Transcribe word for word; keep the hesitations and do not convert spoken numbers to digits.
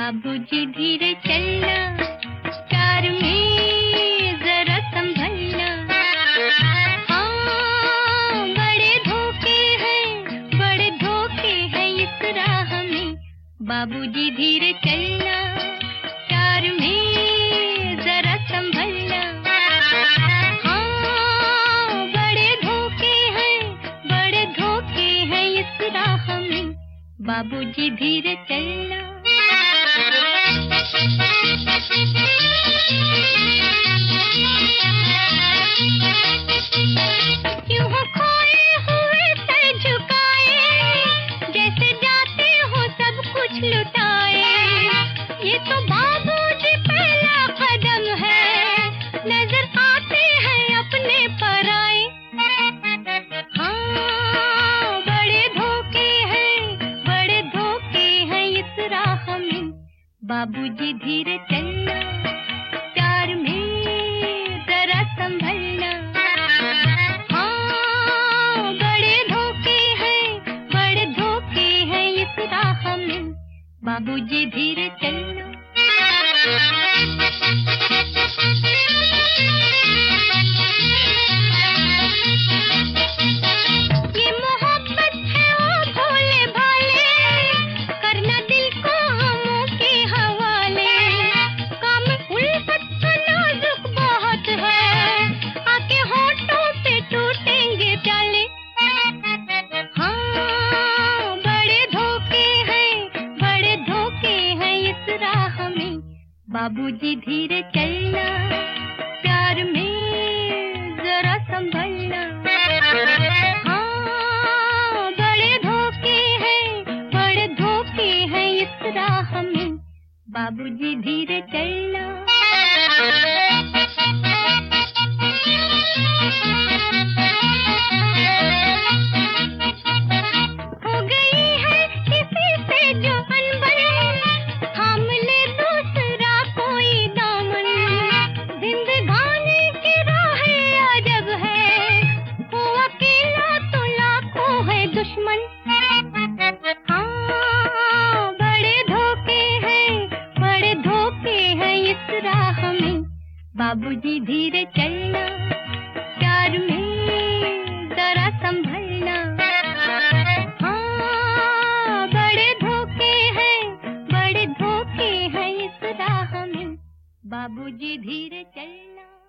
बाबूजी धीरे चलना, प्यार में जरा संभलना। हाँ, बड़े धोखे हैं, बड़े धोखे हैं इस राह में। बाबूजी धीरे चलना, प्यार में जरा संभलना। हाँ, बड़े धोखे हैं, बड़े धोखे हैं इस राह में। बाबूजी धीरे चलना। क्यों हो खोए हुए सर झुकाए, जैसे जाते हो सब कुछ लुटाए। ये तो बाबूजी पहला कदम है, नजर आते हैं अपने पराए। हाँ, बड़े धोखे हैं, बड़े धोखे हैं इस राह में। बाबूजी धीरे चलना, प्यार में जरा संभलना। हाँ, बड़े धोखे हैं, बड़े धोखे हैं इस राह में। बाबूजी धीरे चलना। ये मोहब्बत है ओ भोले भाले, करना दिल को हमों के हवाले। काम उल्फत का नाजुक बहुत है, आके होठों पे टूटेंगे प्याले। हाँ, बड़े धोखे हैं, बड़े धोखे हैं इस राह में। बाबूजी धीरे चलना, प्यार में जरा संभलना। हाँ, बड़े धोखे हैं, बड़े धोखे हैं इस राह में। बाबूजी धीरे चलना। हो गई है किसी से जो अनबन, थाम ले दूसरा कोई दामन। जिंदगानी की राहें अजब है, वो अकेला तो लाखों है दुश्मन। हाँ, बड़े धोखे हैं, बड़े धोखे हैं इस राह में। बाबूजी धीरे चलना, प्यार में जरा संभलना। हाँ, बड़े धोखे हैं, बड़े धोखे हैं इस राह में। बाबूजी धीरे चलना।